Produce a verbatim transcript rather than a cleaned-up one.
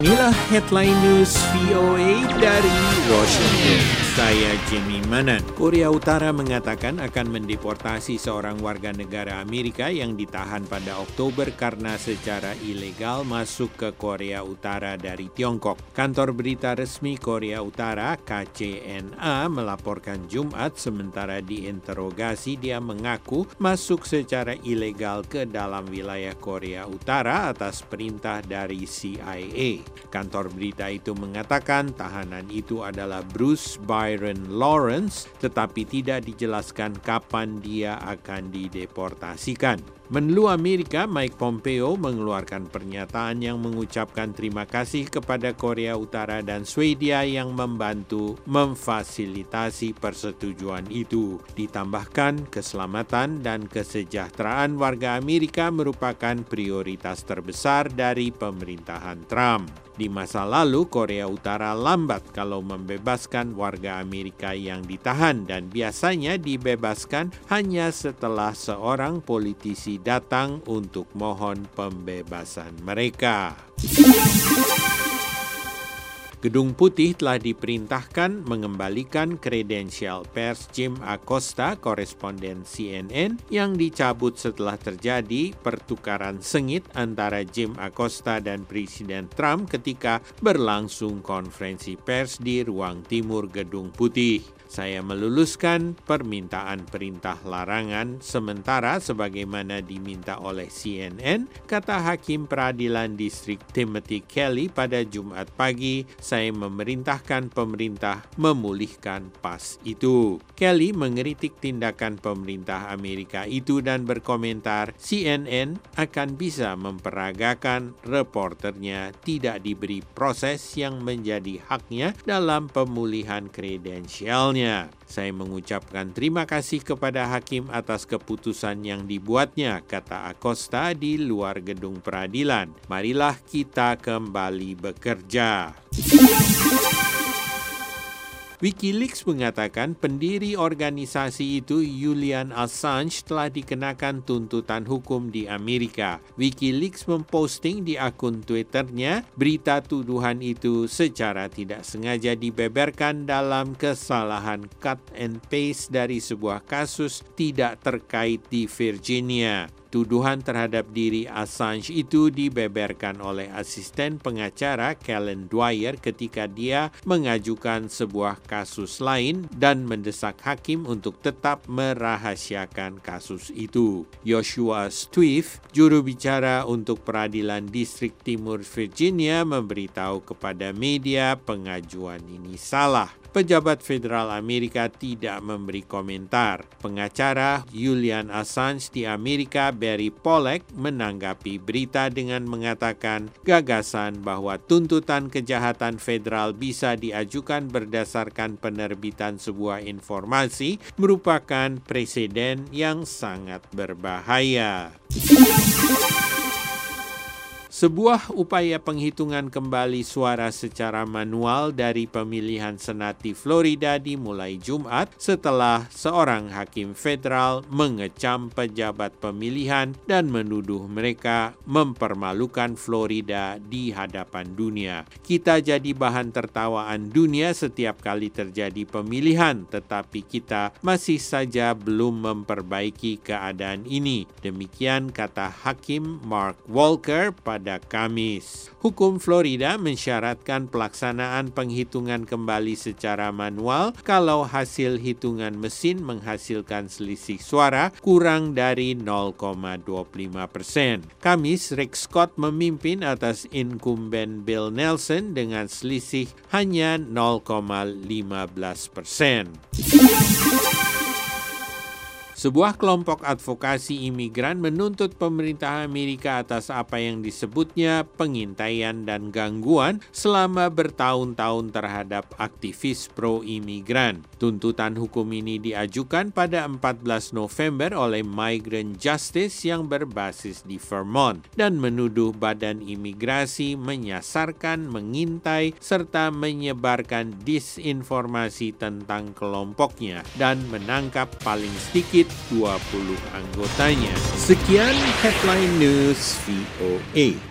Inilah headline news V O A dari Washington. Saya Jimmy Manan. Korea Utara mengatakan akan mendeportasi seorang warga negara Amerika yang ditahan pada Oktober karena secara ilegal masuk ke Korea Utara dari Tiongkok. Kantor berita resmi Korea Utara K C N A melaporkan Jumat sementara diinterogasi dia mengaku masuk secara ilegal ke dalam wilayah Korea Utara atas perintah dari C I A. Kantor berita itu mengatakan tahanan itu adalah Bruce Byron Lawrence, tetapi tidak dijelaskan kapan dia akan dideportasikan. Menlu Amerika Mike Pompeo mengeluarkan pernyataan yang mengucapkan terima kasih kepada Korea Utara dan Swedia yang membantu memfasilitasi persetujuan itu. Ditambahkan, keselamatan dan kesejahteraan warga Amerika merupakan prioritas terbesar dari pemerintahan Trump. Di masa lalu, Korea Utara lambat kalau membebaskan warga Amerika yang ditahan dan biasanya dibebaskan hanya setelah seorang politisi datang untuk mohon pembebasan mereka. Gedung Putih telah diperintahkan mengembalikan kredensial pers Jim Acosta, koresponden C N N, yang dicabut setelah terjadi pertukaran sengit antara Jim Acosta dan Presiden Trump ketika berlangsung konferensi pers di ruang timur Gedung Putih. Saya meluluskan permintaan perintah larangan sementara sebagaimana diminta oleh C N N, kata Hakim Peradilan Distrik Timothy Kelly pada Jumat pagi. Saya memerintahkan pemerintah memulihkan pas itu. Kelly mengkritik tindakan pemerintah Amerika itu dan berkomentar C N N akan bisa memperagakan reporternya tidak diberi proses yang menjadi haknya dalam pemulihan kredensialnya. Saya mengucapkan terima kasih kepada hakim atas keputusan yang dibuatnya, kata Acosta di luar gedung peradilan. Marilah kita kembali bekerja. WikiLeaks mengatakan pendiri organisasi itu, Julian Assange, telah dikenakan tuntutan hukum di Amerika. WikiLeaks memposting di akun Twitternya berita tuduhan itu secara tidak sengaja dibeberkan dalam kesalahan cut and paste dari sebuah kasus tidak terkait di Virginia. Tuduhan terhadap diri Assange itu dibeberkan oleh asisten pengacara Kellen Dwyer ketika dia mengajukan sebuah kasus lain dan mendesak hakim untuk tetap merahasiakan kasus itu. Joshua Stwiff, juru bicara untuk Peradilan Distrik Timur Virginia, memberitahu kepada media pengajuan ini salah. Pejabat federal Amerika tidak memberi komentar. Pengacara Julian Assange di Amerika, Barry Pollack, menanggapi berita dengan mengatakan gagasan bahwa tuntutan kejahatan federal bisa diajukan berdasarkan penerbitan sebuah informasi merupakan preseden yang sangat berbahaya. Sebuah upaya penghitungan kembali suara secara manual dari pemilihan Senat di Florida dimulai Jumat setelah seorang hakim federal mengecam pejabat pemilihan dan menuduh mereka mempermalukan Florida di hadapan dunia. Kita jadi bahan tertawaan dunia setiap kali terjadi pemilihan, tetapi kita masih saja belum memperbaiki keadaan ini. Demikian kata Hakim Mark Walker pada Kamis. Hukum Florida mensyaratkan pelaksanaan penghitungan kembali secara manual kalau hasil hitungan mesin menghasilkan selisih suara kurang dari nol koma dua puluh lima persen. Kamis, Rick Scott memimpin atas incumbent Bill Nelson dengan selisih hanya nol koma lima belas persen. Sebuah kelompok advokasi imigran menuntut pemerintah Amerika atas apa yang disebutnya pengintaian dan gangguan selama bertahun-tahun terhadap aktivis pro-imigran. Tuntutan hukum ini diajukan pada empat belas November oleh Migrant Justice yang berbasis di Vermont dan menuduh badan imigrasi menyasarkan, mengintai, serta menyebarkan disinformasi tentang kelompoknya dan menangkap paling sedikit dua puluh anggotanya. Sekian Headline News V O A.